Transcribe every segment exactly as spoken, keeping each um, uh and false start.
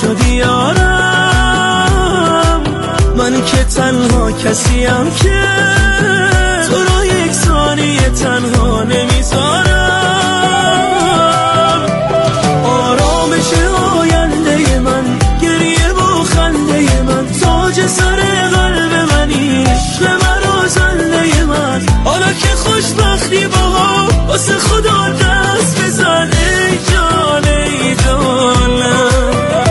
شدی یارم، من که تنها کسیم که تو رو یک ثانیه تنها نمیذارم. آرامش آینده من، گریه و خنده من، تاج سر قلب منی، عشق من و زنده من. حالا که خوشبختی با هم واسه خدا دست بزن ای جان ای جانم.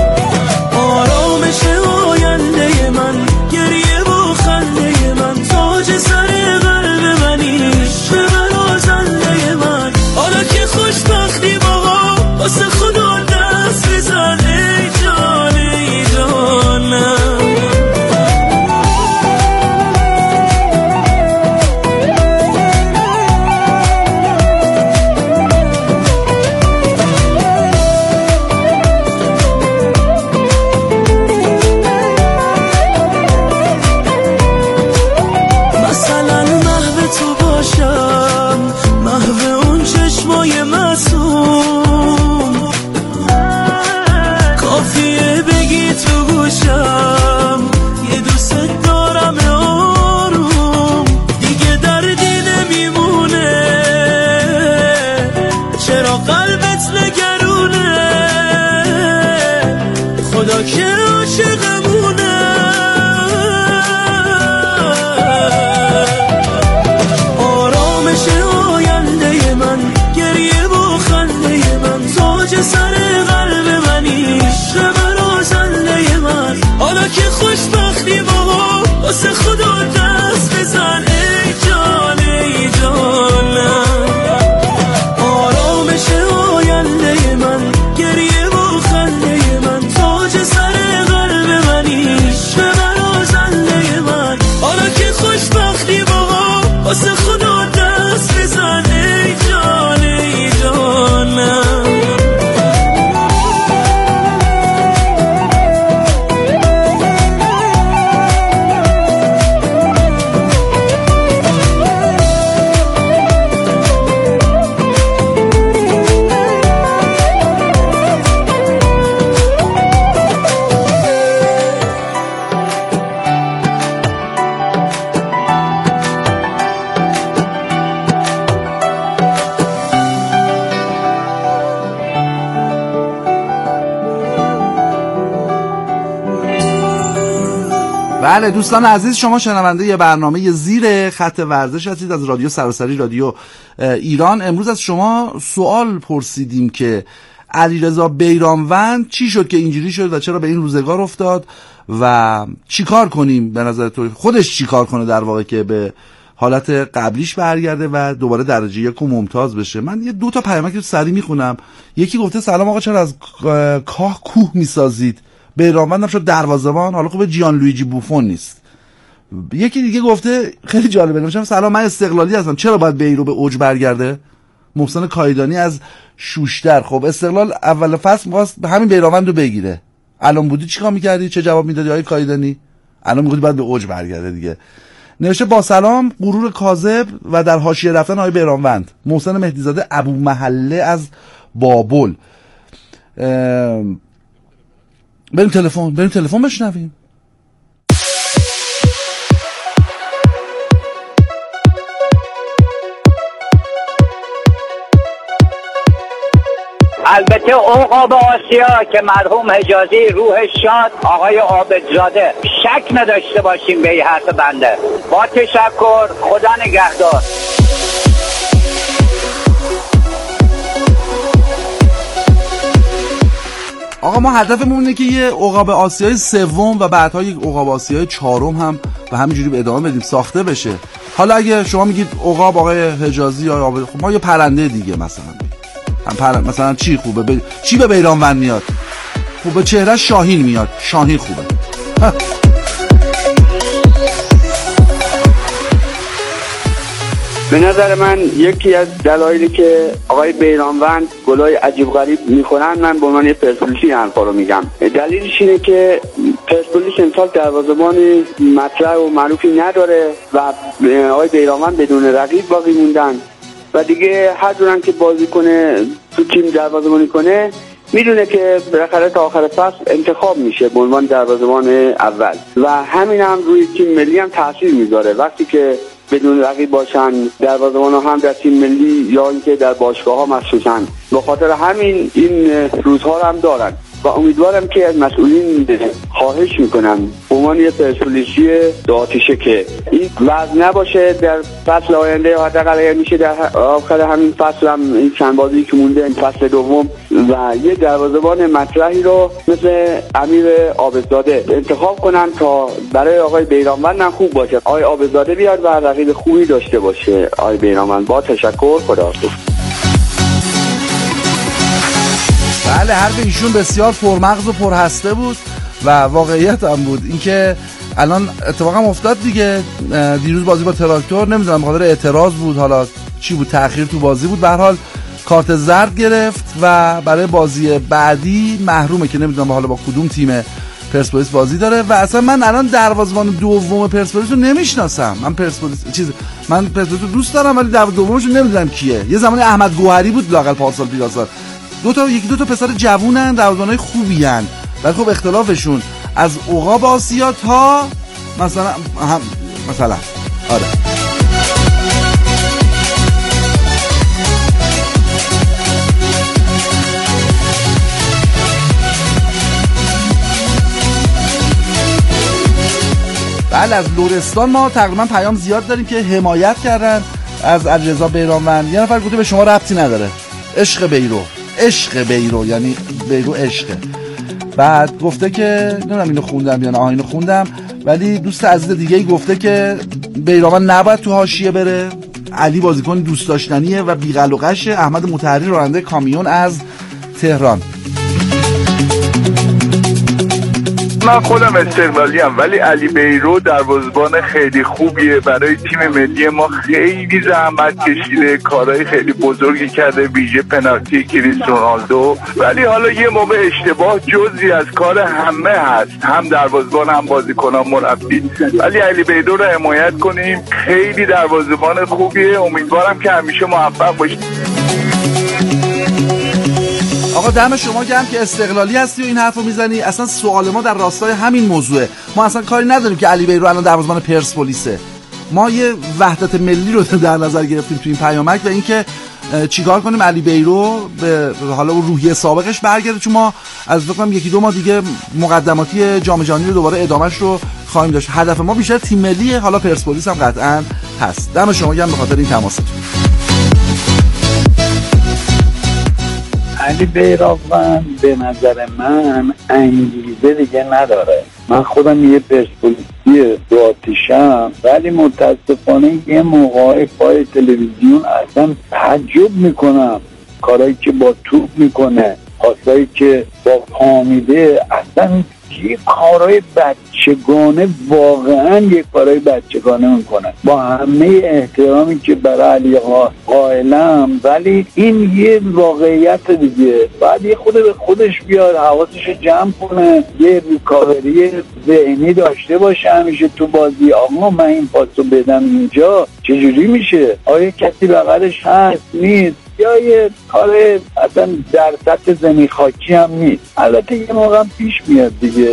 آرامش آینده من، گریه و خنده من، تاج سر قلب منی، عشق من و زنده من. حالا که خوشبختی با هم واسه خدا دست بزن ای جان ای جانم. خوشبختی با هم واسه خدا دست بزن ای جان ای جانم. آرامش آینده من، گریه و خنده من، تاج سر قلب منی، عشق من و زنده من. حالا که خوشبختی با هم واسه خدا دست بزن ای جان ای جانم. بله دوستان عزیز، شما شنونده یه برنامه زیر خط ورزش هستید از رادیو سراسری، رادیو ایران. امروز از شما سوال پرسیدیم که علیرضا بیرانوند چی شد که اینجوری شد و چرا به این روزگار افتاد و چی کار کنیم به نظر تو، خودش چی کار کنه در واقع که به حالت قبلیش برگرده و دوباره درجه یک و ممتاز بشه. من یه دو تا پیامک رو سریع میخونم. یکی گفته سلام آقا، چرا از کاه کوه میسازید؟ بیرانوندم شد دروازه‌بان، حالا خوبه جیان لویجی بوفون نیست. یکی دیگه گفته خیلی جالبه، نمیشم سلام من استقلالی هستم، چرا باید بیرو به اوج برگرده؟ محسن کایدانی از شوشتر. خب استقلال اول فصل می‌خواست همین بیرانوند رو بگیره، الان بودی چیکار می‌کردی؟ چه جواب میدادی آقای کایدانی؟ الان میگفتی باید به اوج برگرده دیگه. نوشته با سلام، غرور کاذب و در حاشیه رفتن آقای بیرانوند. محسن مهدیزاده ابو محله از بابل. بریم تلفن بریم تلفن بشنویم. البته عقاب آسیا که مرحوم حجازی روح شاد آقای عابدزاده شک نداشته باشیم به این حرف بنده. با تشکر، خدا نگهدار. آقا ما هدفمون اینه که یه عقاب آسیای سوم و بعدها یک عقاب آسیای چهارم هم به همینجوری به ادامه بدیم، ساخته بشه. حالا اگه شما میگید عقاب آقای حجازی یا عقاب، خب ما یه پرنده دیگه مثلا هم پرنده مثلا چی خوبه؟ ب... چی به بیرانوند میاد؟ خوبه چهره شاهین میاد، شاهین خوبه. به نظر من یکی از دلایلی که آقای بیرانوند گلای عجیب غریب میخورن، من به عنوان پرسپولیسی حرفا رو میگم. دلیلش اینه که پرسپولیس امسال دروازه‌بان مطرح و معروفی نداره و آقای بیرانوند بدون رقیب باقی موندن و دیگه هر جورن که بازی کنه تو تیم دروازه‌بانی کنه میدونه که بالاخره تا آخر فصل انتخاب میشه به عنوان دروازه‌بان اول و همین هم روی تیم ملی هم تاثیر میذاره. وقتی که بدون رقیب باشن دروازه‌بان هم در تیم ملی یا اینکه در باشگاه ها مخصوصا، به خاطر همین این روزها رو هم دارن و امیدوارم که از مسئولین خواهش میکنم به عنوان یه پرسپولیسی دو آتیشه که این وضع نباشه در فصل آینده، حداقل اگر میشه در آخر همین فصل هم این چند بازی که مونده این فصل دوم و یه دروازه‌بان مطرحی رو مثل امیر عابدزاده انتخاب کنن تا برای آقای بیرانوند هم خوب باشه. آقای عابدزاده بیاد و رقیب خوبی داشته باشه. آقای بیرانوند با تشکر، خداحافظ. بله، حرف ایشون بسیار پرمغز و پرهسته بود و واقعیت هم بود. اینکه الان اتفاقا افتاد دیگه، دیروز بازی با تراکتور نمیدونم بخاطر اعتراض بود، حالا چی بود، تأخیر تو بازی بود، به هر حال کارت زرد گرفت و برای بازی بعدی محرومه که نمیدونم حالا با کدوم تیم پرسپولیس بازی داره. و اصلا من الان دروازه‌بان دوم پرسپولیس رو نمیشناسم. من پرسپولیس چیز من پرسپولیس رو دوست دارم ولی دروازه دومش رو نمیدونم کیه. یه زمانی احمد گوهری بود لاقل پارسال پیراسال. دو تا یکی دو تا پسر جوونن، دروازه‌بانای خوبی ان، ولی خب اختلافشون از عقاب آسیا تا مثلا هم مثلا آره بله. از لرستان ما تقریبا پیام زیاد داریم که حمایت کردن از علیرضا بیرانوند. یه نفر گفته به شما ربطی نداره، عشق بیرو، عشق بیرو یعنی بیرو عشقه. بعد گفته که نمیدونم اینو خوندم یا نه، آها اینو خوندم، ولی دوست عزیز دیگه ای گفته که بیرانوند نباید تو حاشیه بره، علی بازیکن دوست داشتنیه و بی‌قلقشه. احمد مطهری راننده کامیون از تهران. من خودم استقلالی ام ولی علی بیرو دروازه‌بان خیلی خوبیه، برای تیم ملی ما خیلی زحمت کشیده، کارهای خیلی بزرگی کرده، ویژه پنالتی کریستیانو رونالدو. ولی حالا یه موقع اشتباه جزئی از کار همه هست، هم دروازه‌بان هم بازیکنان مربی. ولی علی بیرو رو حمایت کنیم، خیلی دروازه‌بان خوبیه، امیدوارم که همیشه موفق باشه. آقا دم شما گرم که استقلالی هستی و این حرفو میزنی. اصلا سوال ما در راستای همین موضوعه. ما اصلا کاری نداریم که علی بیرو الان دروازه‌بان پرسپولیسه. ما یه وحدت ملی رو در نظر گرفتیم تو این پیامک و اینکه چیکار کنیم علی بیرو به حالا روحیه سابقش برگرده، چون ما از فکر یکی دو ماه دیگه مقدماتی جام جهانی رو دوباره ادامهش رو خواهیم داشت. هدف ما بیشتر تیم ملیه، حالا پرسپولیس هم قطعاً هست. دم شما گرم به خاطر این تماستون. علی بیرانوند به نظر من انگیزه دیگه نداره. من خودم یه پرسپولیسی دو آتیشم ولی متاسفانه یه موقعی پای تلویزیون اصلا تعجب میکنم کارهایی که با توپ میکنه، پاسایی که با پا میده، اصلا یه کارهای بچگانه، واقعا یه کارهای بچگانه میکنه. با همه احترامی که برای علی قائلم، ولی این یه واقعیت دیگه. بعد یه خود به خودش بیاد، حواسش جمع کنه، یه ریکاوری ذهنی داشته باشه همیشه تو بازی. آقا من این پاسو بدم اینجا چجوری میشه؟ آیا کسی بغلش هست نیست؟ یا یه کار اصلا در سطح زمین خاکی هم نیست. البته یه موقع هم پیش میاد دیگه.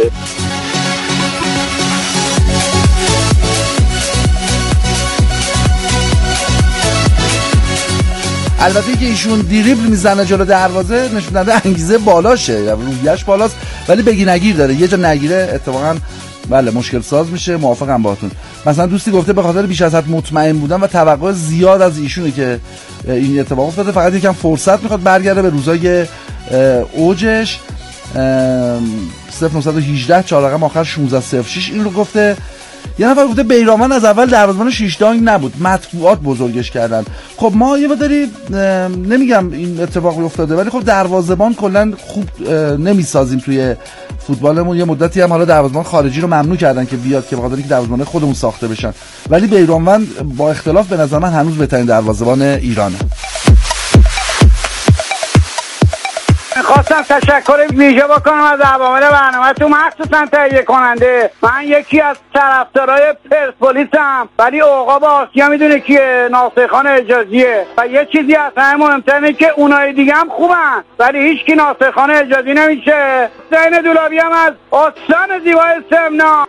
البته که ایشون دریبل میزنه جلو دروازه نشون داده انگیزه بالاشه، روحیه‌اش بالاست، ولی بگی نگیر داره. یه جا نگیره اتفاقا بله مشکل ساز میشه. موافقم باهاتون. مثلا دوستی گفته به خاطر بیش از حد مطمئن بودن و توقع زیاد از ایشونه که این اتفاق افتاده، فقط یکم فرصت میخواد برگرده به روزای اوجش. صفر نه یک هشت چهار رقم آخر شانزده صفر شش این رو گفته. یه نفر گفته بیرانوند از اول دروازه‌بان شیش دانگ نبود، مطبوعات بزرگش کردن. خب ما یه مقداری نمیگم این اتفاق افتاده، ولی خب دروازه‌بان کلا خوب نمیسازیم توی فوتبالمون. یه مدتی هم حالا دروازه‌بان خارجی رو ممنوع کردن که بیاد که بخاطر اینکه دروازه‌بان خودمون ساخته بشن، ولی بیرانوند با اختلاف به نظر من هنوز بهترین دروازه‌بان ایرانه. خواستم تشکر ویژه بکنم از عوامل برنامه تو، مخصوصا تهیه کننده. من یکی از طرفدارای پرسپولیسم، ولی عقاب آسیا میدونه کیه؟ ناصر خان حجازیه. و یه چیزی از همه مهمتر اینه که اونای دیگه هم خوبن ولی هیچکی ناصر خان حجازی نمیشه. حسین دولابی هم از استان زیبای سمنان.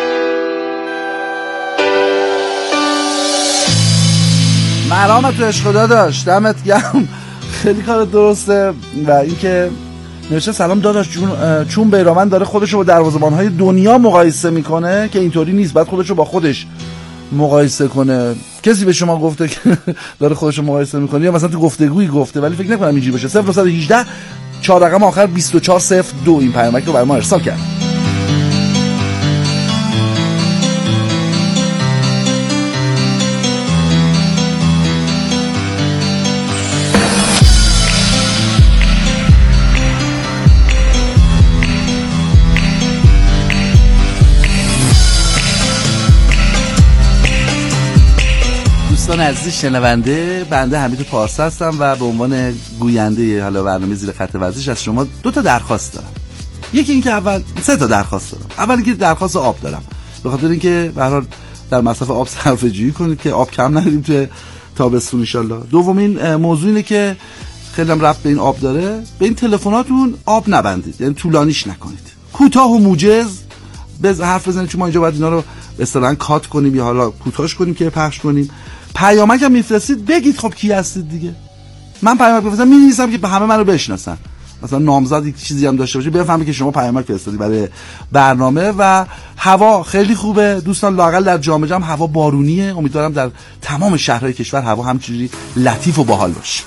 مرامت عشق داداش، دمت گرم، خیلی کار درسته. و اینکه نوشته سلام داداش جون، چون بیرانوند داره خودشو با دروازه‌بان‌های دنیا مقایسه میکنه که اینطوری نیست، بعد خودشو با خودش مقایسه کنه. کسی به شما گفته که داره خودشو مقایسه میکنه یا مثلا تو گفتگویی گفته؟ ولی فکر نکنم اینجوری باشه. صفر نه یک هشت چهار رقم آخر بیست و چهار صفر دو این پیامک رو برای ما ارسال کرد. دوستان عزیز شنونده، بنده حمید پارسا هستم و به عنوان گوینده حالا برنامه زیر خط ورزش از شما دو تا درخواست دارم. یکی این که اول سه تا درخواست دارم. اول اینکه درخواست آب دارم، به خاطر اینکه به هر حال در مصرف آب صرفه جویی کنید که آب کم نداریم تو تابستون ان شاء الله. دومین موضوع اینه که خیلی هم ربط به این آب داره، به این تلفناتون آب نبندید، یعنی طولانیش نکنید، کوتاه و موجز بز حرف بزنید، چون ما اینجا باید اینا رو اصطلاحاً کات کنیم یا حالا کوتاهش کنیم که پخش کنیم. پیامک هم میفرستید بگید خب کی هستید دیگه. من پیامک بفرستم می‌نویسم که به همه منو بشناسن، مثلا نامزد یک چیزی هم داشته باشه بفهمه که شما پیامک فرستادید برای برنامه. و هوا خیلی خوبه دوستان، لااقل در جام جم هوا بارونیه. امیدوارم در تمام شهرهای کشور هوا همچجوری لطیف و باحال باشه.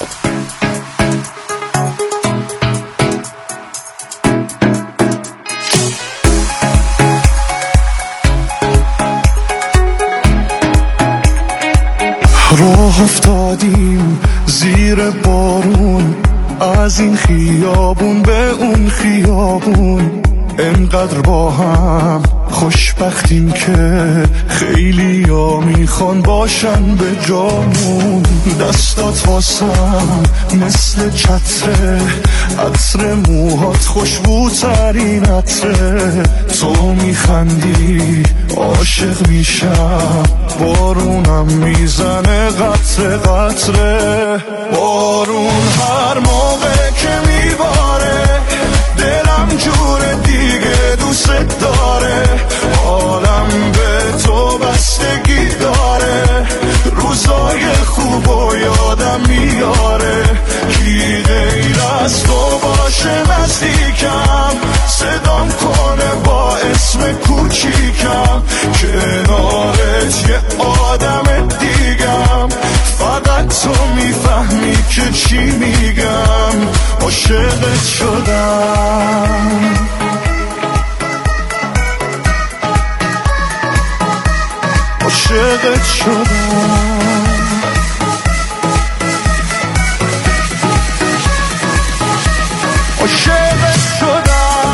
راه افتادیم زیر بارون، از این خیابون به اون خیابون، انقدر با هم خوشبختیم که خیلی ها میخوان باشن به جامون. دستات واسم مثل چتره، عطر موهات خوشبوترین عطره، تو میخندی عاشق میشم، بارونم میزنه قطره قطره. بارون هر موقع که میباره دلم جور دیگه دوست داره، حالم به تو بستگی داره، روزای خوب و یادم میاره، کی غیر از تو باشه نزدیکم، صدام کنه با اسم کوچیکم، کنارت یه آدم دیگم، فقط تو میفهمی که چی میگم، عاشقت شدم. عاشقت شدم. عاشقت شدم.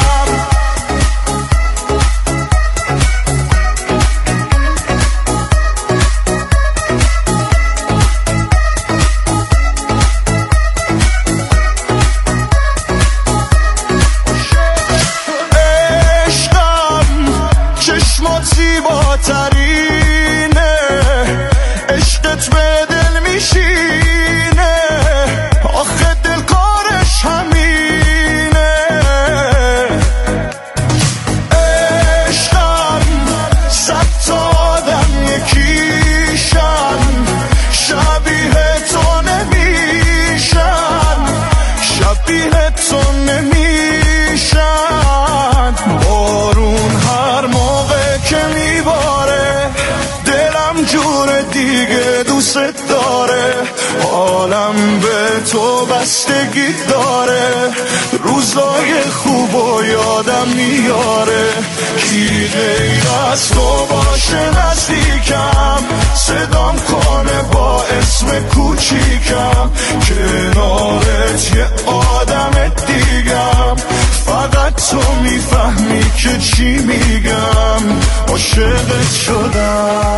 حالم به تو بستگی داره، روزای خوب و یادم میاره، کی غیر از تو باشه نزدیکم، صدام کنه با اسم کوچیکم، کنارت یه آدم دیگم، فقط تو میفهمی که چی میگم، عاشقت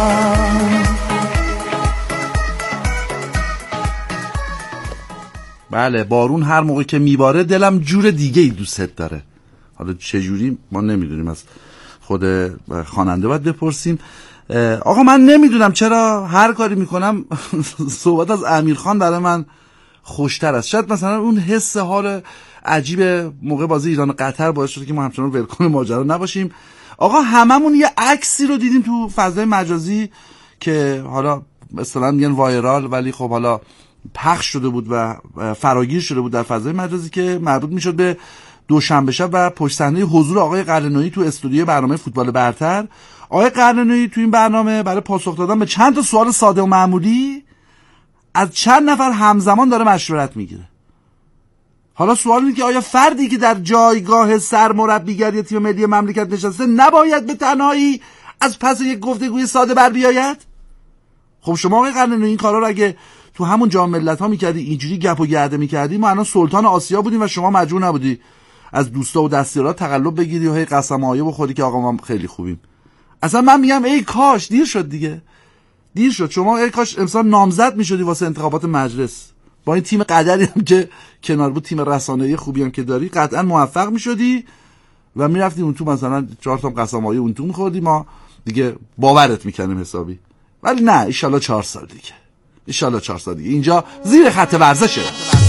شدم. بله، بارون هر موقع که میباره دلم جور دیگه ای دوست داره. حالا چه جوری ما نمیدونیم، از خود خواننده باید بپرسیم. آقا من نمیدونم چرا هر کاری میکنم صحبت از امیرخان برای من خوشتر است. شاید مثلا اون حس حال عجیب موقع بازی ایران و قطر باعث شده که ما همچنان ولکن ماجرا نباشیم. آقا هممون یه عکسی رو دیدیم تو فضای مجازی که حالا مثلا میگن وایرال، ولی خب حالا پخش شده بود و فراگیر شده بود در فضای مجازی که مربوط میشد به دوشنبه شب و پشت صحنه حضور آقای قرنویی تو استودیو برنامه فوتبال برتر. آقای قرنویی تو این برنامه برای پاسخ دادن به چند تا سوال ساده و معمولی از چند نفر همزمان داره مشورت میگیره. حالا سوال اینه که آیا فردی که در جایگاه سرمربیگری یا تیم ملی مملکت نشسته نباید به تنهایی از پس یک گفتگوی ساده بر بیاید؟ خب شما آقای قرنویی این کارا رو اگه تو همون جام ملت‌ها می‌کردی، اینجوری گپ و گرده می‌کردی، ما الان سلطان آسیا بودیم و شما مجبور نبودی از دوستا و دستیارات تقلب بگیری و هی قسم‌آیه بخوری که آقا ما خیلی خوبیم. اصلا من میگم ای کاش دیر شد دیگه. دیر شد. شما ای کاش امسال نامزد می‌شدی واسه انتخابات مجلس. با این تیم قدری هم که کنار بود، تیم رسانه‌ای خوبی هم که داری، قطعا موفق می‌شدی و می‌رفتی اون تو مثلا چهار تا قسم‌آیه اون تو می‌خوردی، ما دیگه باورت می‌کنیم حسابی. ولی نه، ان شاءالله چهار سال دیگه. ان شاءالله چهار سال دیگه. اینجا زیر خط ورزشه.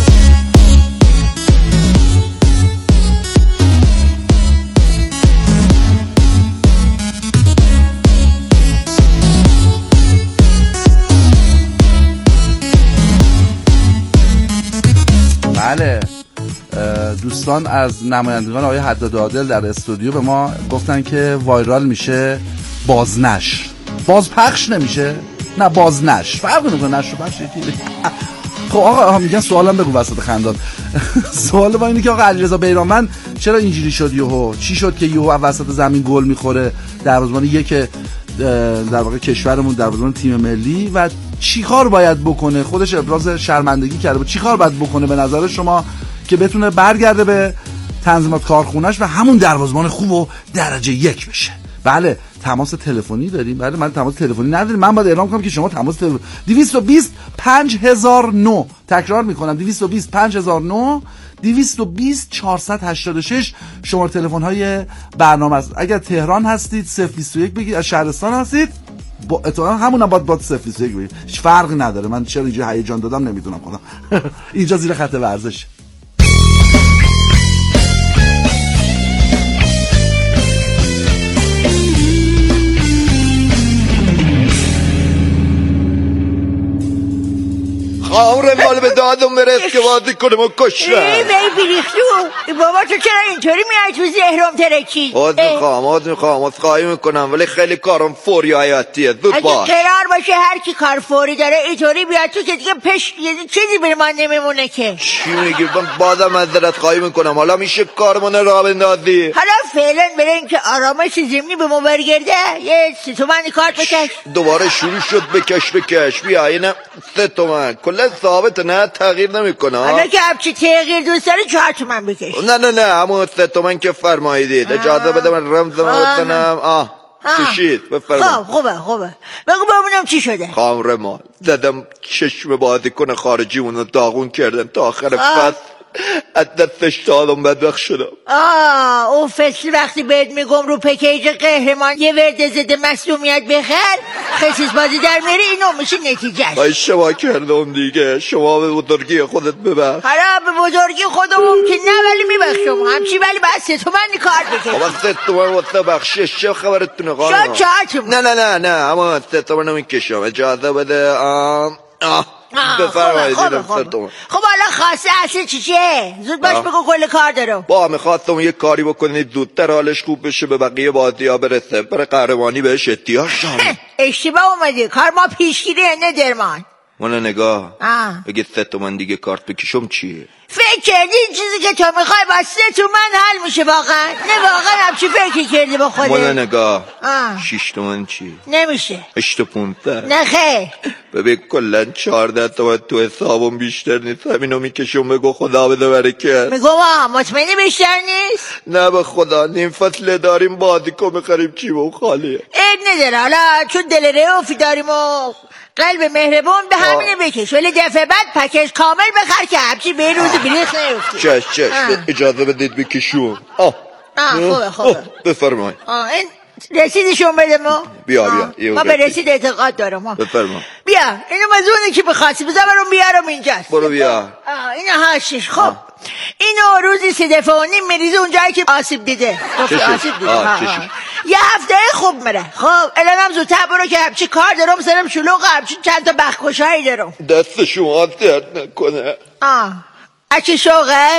بله دوستان از نمایندگان آقای حداد عادل در استودیو به ما گفتن که وایرال میشه بازنشر، بازپخش نمیشه، نه بازنشر، فرق نمیکنه نشر و پخش یکی. خب آقا میگن سوالم بگو وسط خندان. سوال با اینه که آقا علیرضا بیرانوند چرا اینجوری شد یهو؟ چی شد که یهو وسط زمین گل میخوره دروازه‌بان یک در واقع کشورمون، دروازه‌بان تیم ملی، و چی کار باید بکنه؟ خودش ابراز شرمندگی کرده بود. چی کار باید بکنه به نظر شما که بتونه برگرده به تنظیمات کارخونه‌اش و همون دروازه‌بان خوب و درجه یک بشه؟ بله تماس تلفنی داریم. بله من تماس تلفنی نداریم. من باید اعلام کنم که شما تماس تلفنی دویست و بیست پنج هزار و نه، تکرار میکنم دویست و بیست پنج هزار و نه، دویست و بیست چهارصد و هشتاد و شش شماره تلفن های برنامه است. اگر تهران هستید صفر بیست و یک بگید، از شهرستان هستید با اتفاقا همون هم باید با صفر بیست و یک بگید، هیچ فرقی نداره. من چرا اینجا هیجان دادم نمیدونم خودم. اینجا زیر خط ورزش. خواهر مال به دادم برس که بازی کنم و کشرم. ای بی بریختو بابا تو چرا اینطوری میای تو زهرم ترکی؟ آد میخوام آد میخوام از خواهی میکنم ولی خیلی کارم فوری حیاتیه. زود اگه باش. قرار باشه هر کی کار فوری داره اینطوری بیاد تو که دیگه پش چیزی بر من نمیمونه که. چی میگی؟ من بازم معذرت خواهی میکنم. حالا میشه کارمون راه بندازی؟ حالا فعلا برای اینکه آرامش زمینی به ما برگرده یه سه تومن کارت بکش. دوباره شروع شد بکش بکش. بیا اینم سه تومن کلا ثابت نه تغییر نمیکنه. حالا که هرچی تغییر دوست داری چهار تومن بکش. نه نه نه همون سه تومن که فرماییدید. اجازه بده من رمزم بزنم. آه کشید بفرمایید. خب خوبه خوبه بگو ببینم چی شده. خامر مال زدم چشم بازیکن خارجی اونو داغون کردم تا آخر فصل از دستش دادم بدبخت شدم. آه او فصل وقتی بهت میگم رو پکیج قهرمان یه ورد ضد مصدومیت بخر خصیص بازی در میری، اینو میشه نتیجهش. ای شما کردم دیگه. شما به بزرگی خودت ببخش. حالا به بزرگی خودمون که نه ولی میبخشم همچی، ولی باید سه تومن کار بکش. بابا سه تومن واسه بخشش چه خبرتونه خانم؟ شاید چهار تومن. نه نه نه نه اما سه تومن نمیکشم. اجازه بده. آم آه بفرمایید. خب حالا خواسته اصل چی چیه؟ زود باش بگو کل کار دارم. با میخواستم یه کاری بکنید زودتر حالش خوب بشه به بقیه بازی ها برسه. برای قهرمانی بهش احتیاج داره. اشتباه اومدی. کار ما پیشگیری نه درمان. منو نگاه آه. بگید سه تومن دیگه کارت بکشم چیه؟ فکر کردی این چیزی که تو میخوای واسه تو من حل میشه واقعا؟ نه واقعا همچی فکر کردی با خودت؟ مالا نگاه آه. شیش تومن چی؟ نمیشه. هشت و پونزده. نه خیر. ببین کلن چهارده تومن تو حسابم بیشتر نیست، همینو میکشم بگو خدا بده برکت. میگم آه مطمئنی بیشتر نیست؟ نه به خدا نیم فصله داریم بازی کن میخریم چی با خالیه. عیب نداره، حالا چون دل رئوفی داریم و قلب مهربون به همینه بکش، ولی دفعه بعد پکیج کامل بخر که همچی به روز بلیخ نیفتی. چش چش اجازه بدید بکشون. آه آه خوبه خوبه بفرمای. آه این رسیدشون بده ما. بیا بیا ما به رسید اعتقاد دارم. ما بفرما. بیا اینو مزونه که بخواستی بذار برام بیارم اینجاست. برو بیا. آه اینو هاشش. خب اینو روزی سه دفعه و نیم میریزه اونجایی که آسیب دیده. آسیب دیده. یه هفته خوب میره. خب الانم زودتر برو که همچی کار دارم سرم شلوغ، همچی چند تا بخکشایی دارم. دست شما درد نکنه. آه اچی شوقه؟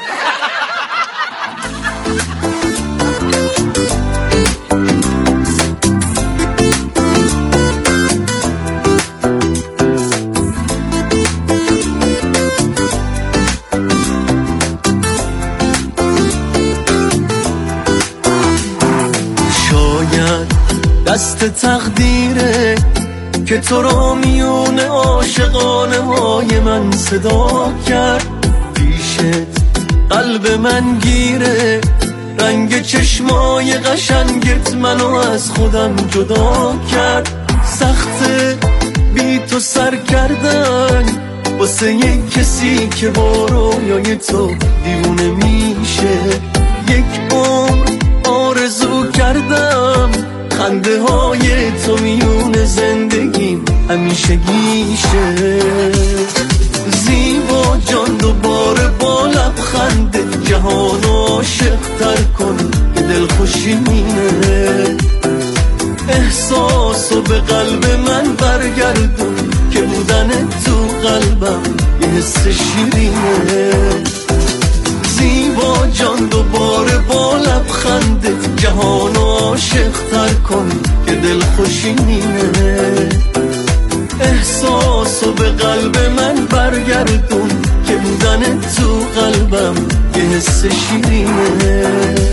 دست تقدیره که تو رو میون عاشقانه های من صدا کرد، پیشت قلب من گیره، رنگ چشمای قشنگت منو از خودم جدا کرد. سخته بی تو سر کردن واسه یک کسی که با رویای تو دیوونه میشه. یک عمر آرزو کردم خنده های تو میون زندگیم همیشه گیشه. زیبا جان دوباره با لبخند جهان عاشق تر کن که دل خوشینه. احساسو به قلب من برگردون که بودن تو قلبم یه حس شیرینه. زیبا جان دوباره با لبخندت جهان عاشق تر کن که دل خوشینه. احساسو به قلب من برگردون که بودن تو قلبم یه حس شیرینه.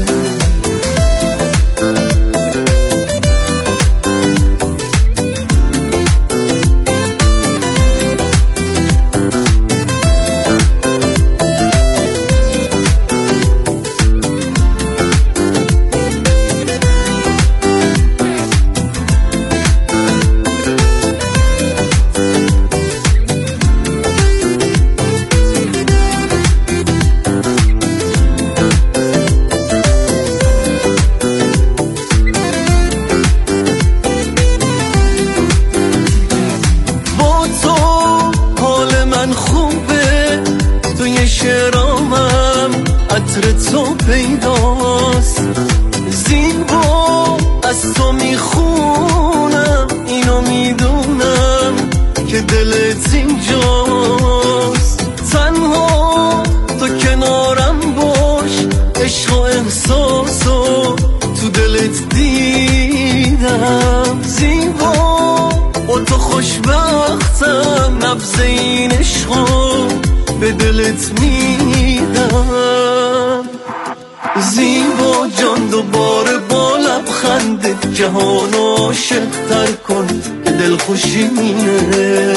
جهان عاشق تر کن که دل خوشینه.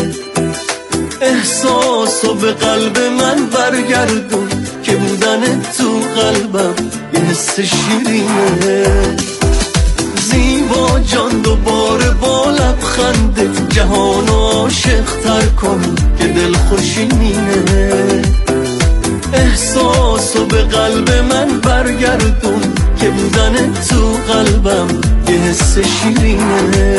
احساسو به قلب من برگردون که بودن تو قلبم یه حس شیرینه. زیبا جان دوباره با لبخندت جهان عاشق تر کن که دل خوشینه. احساسو به قلب من برگردون که بودن تو قلبم یه حس شیرینه.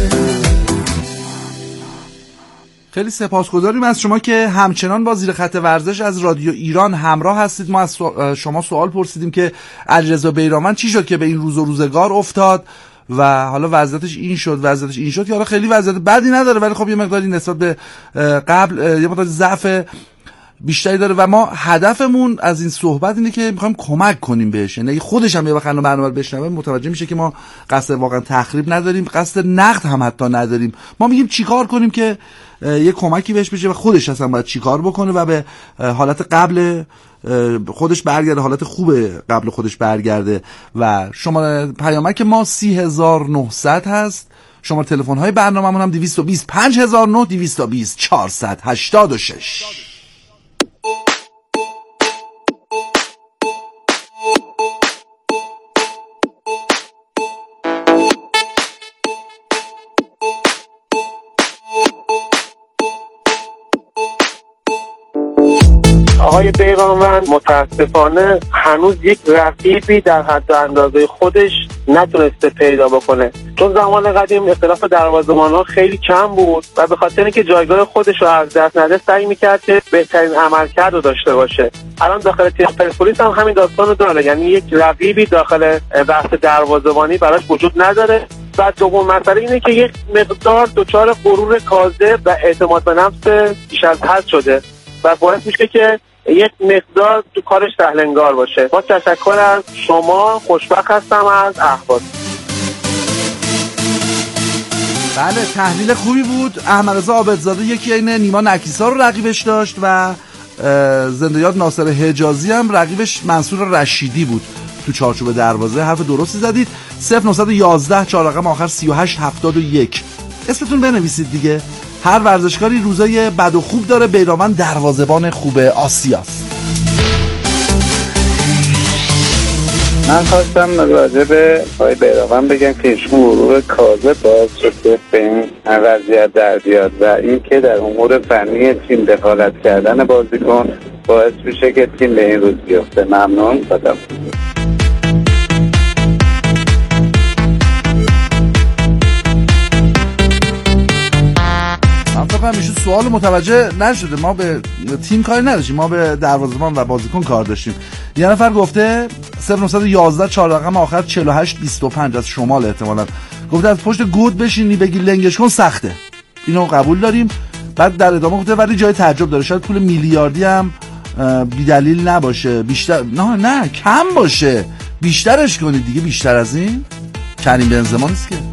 خیلی سپاسگزاریم از شما که همچنان با زیر خط ورزش از رادیو ایران همراه هستید. ما از شما سوال پرسیدیم که علیرضا بیرانوند چی شد که به این روز و روزگار افتاد و حالا وضعیتش این شد وضعیتش این شد که حالا خیلی وضعیت بدی نداره، ولی خب یه مقداری نسبت به قبل یه مقدار ضعف بیشتری داره و ما هدفمون از این صحبت اینه که میخوایم کمک کنیم بهش. یعنی خودش هم یه وقت برنامه رو بشنوه متوجه میشه که ما قصد واقعا تخریب نداریم، قصد نقد هم حتی نداریم. ما میگیم چیکار کنیم که یه کمکی بهش بشه و خودش اصلا باید چیکار بکنه و به حالت قبل خودش برگرده، حالت خوب قبل خودش برگرده. و شماره پیامک ما سی هزار و نهصد هست. شماره تلفن های برنامه‌مون هم دویست و بیست پنج هزار و نه، دویست و بیست چهارصد و هشتاد و شش. آقای بیرانوند متاسفانه هنوز یک رقیبی در حد اندازه خودش نتونسته پیدا بکنه، چون زمان قدیم اختلاف دروازه‌بان‌ها خیلی کم بود و به خاطر اینکه جایگاه خودش رو از دست نده سعی می‌کرد که بهترین عملکرد رو داشته باشه. الان داخل تیم پرسپولیس هم همین داستان رو داره، یعنی یک رقیبی داخل بحث دروازه‌بانی براش وجود نداره. و دوم مسئله اینه که یک مقدار دچار غرور کاذب و اعتماد به نفس بیش از حد شده و باعث میشه که یک مقدار تو کارش سهلنگار باشه. با تشکر از شما، خوشبخت هستم از اهواز. بله تحلیل خوبی بود. احمدرضا عابدزاده یکی این نیما نکیسا رو رقیبش داشت و زنده یاد ناصر حجازی هم رقیبش منصور رشیدی بود تو چارچوب دروازه. حرف درستی زدید. صفر نه یک یک چهار رقم آخر سی و هشت هفتاد و یک. اسمتون بنویسید دیگه. هر ورزشکاری روزای بد و خوب داره، بیرانوند دروازه‌بان خوب آسیاست. من خواستم راجع به آقای بیرانوند بگم که ایشون غرور کاذب باعث شده به این وضعیت در بیاد و این که در امور فنی تیم دخالت کردن بازیکن باعث میشه که تیم به این روز بیفته. ممنون. خدا. همیشه سوال متوجه نشده. ما به تیم کاری نداشتیم، ما به دروازه‌بان و بازیکن کار داشتیم. یه نفر گفته صفر نه یک یک چهار رقم آخر چهل و هشت بیست و پنج از شمال احتمالاً گفته از پشت گود بشینی بگی لنگش کن سخته. اینو قبول داریم. بعد در ادامه گفته ولی جای تعجب داره، شاید پول میلیاردی هم بی دلیل نباشه، بیشتر نه نه کم باشه، بیشترش کنید دیگه. بیشتر از این کریم بنزما نیست که.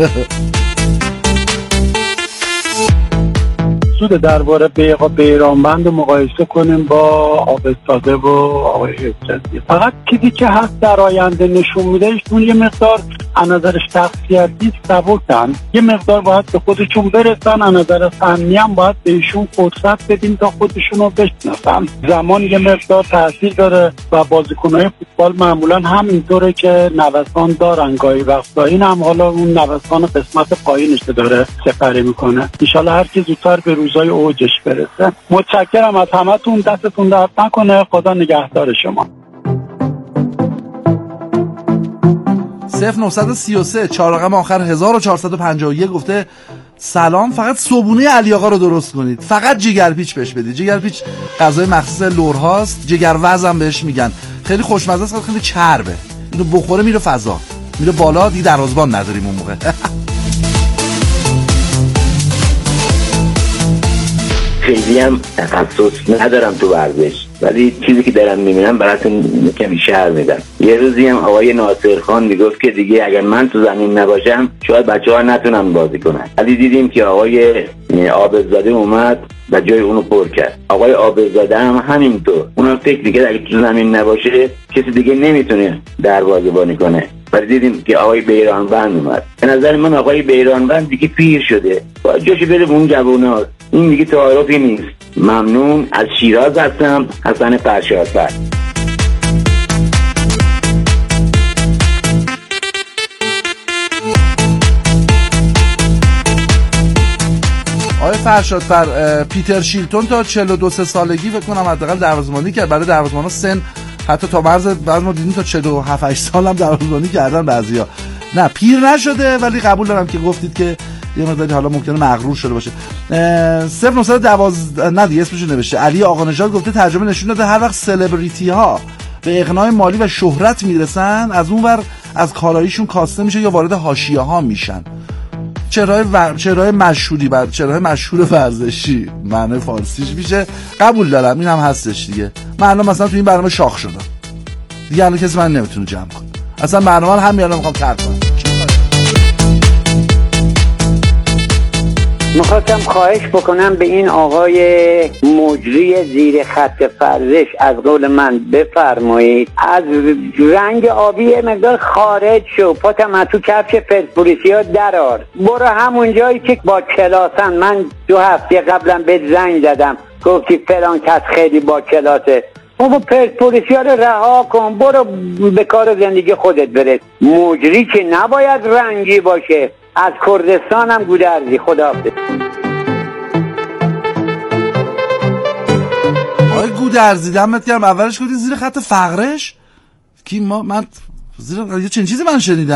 سود درباره بیقا بیرانوند رو مقایسه کنیم با عابدزاده و آقای حجازی. فقط چیزی که هست در آینده نشون میده ایشون یه مقدار از نظر شخصیتی سبکن، یه مقدار باید به خودشون برسن، از نظر فنی هم باید به ایشون فرصت بدیم تا خودشون رو بشناسن. زمان یه مقدار تاثیر داره و بازیکن‌های فوتبال معمولا همینطوره که نوسان دارن گاهی وقتا. این هم حالا اون نوسان قسمت پایینش داره سپری میکنه. ان شاءالله هر کی زودتر به روزای اوجش برسه. متشکرم از همتون، دستتون درد نکنه، خدا نگهدار شما. صفر نه سه سه چهار رقم آخر هزار و چهارصد و پنجاه و یک گفته سلام، فقط صبونه علی آقا رو درست کنید، فقط جگرپیچ بهش بدید. جگرپیچ غذای مخصوص لرهاست، جگروزم بهش میگن، خیلی خوشمزه است، خیلی چربه، اینو بخوره میره فضا، میره بالا، دیگه دروازه‌بان نداریم اون موقع. خیلی هم تخصص ندارم تو ورزش، ولی چیزی که دارم میبینم براتون کمی شعر میدم. یه روزی هم آقای ناصر خان میگفت که دیگه اگر من تو زمین نباشم شاید بچه ها نتونن بازی کنن، ولی دیدیم که آقای عابدزاده اومد و جای اونو پر کرد. آقای عابدزاده هم همینطور، اونم فکر میکرد اگه تو زمین نباشه کسی دیگه نمیتونه دروازه‌بانی کنه، ولی دیدیم که آقای بیرانوند اومد. به نظر من آقای بیرانوند دیگه پیر شده، باید جاشو بره به اون جوونا، این دیگه تعارفی نیست. ممنون. از شیراز هستم، حسن فرشادفر. آقای فرشادفر، پیتر شیلتون تا چهل و دو سالگی فکر کنم حداقل دروازه‌بانی کرد. برای دروازه‌بانا سن حتی تا مرز بعضی ما دیدیم تا چهل و هفت هشت سال هم دروازه‌بانی کردن بعضیا. نه پیر نشده، ولی قبول دارم که گفتید که یه مقداری حالا ممکنه مغرور شده باشه. صفر نه یک دو نه دیگه اسمشو نوشته. علی آقا نژاد گفته ترجمه نشون داده هر وقت سلبریتی ها به اقناع مالی و شهرت میرسن، از اون ور از کاراییشون کاسته میشه یا وارد حاشیه ها میشن. چهرهای ور... چهرهای مشهوری بر چهرهای مشهور ورزشی معنی فارسیش میشه. قبول دارم این هم هستش دیگه. من الان مثلا تو این برنامه شاخ شدم دیگه، الان کسی من نمیتونه جمع کنه. اصلا برنامه هم میارم میخوام ترک کنم. میخواستم خواهش بکنم به این آقای مجری زیر خط ورزش از قول من بفرمایید از رنگ آبی مقدار خارج شو، پاتم از تو کفش پرسپولیسی ها درار، برو همون جایی که با کلاسن. من دو هفته قبلا به زنگ زدم گفتی فلان کس خیلی با کلاسه، بابا پرسپولیسی ها رو رها کن، برو به کار زندگی خودت برس. مجری که نباید رنگی باشه. از کردستان هم گودرزی. خداحافظ. آقای گودرزی دمت گرم. اولش گفتین زیر خط فقرش کی؟ ما من زیر یه چنین چیزی من شنیدم.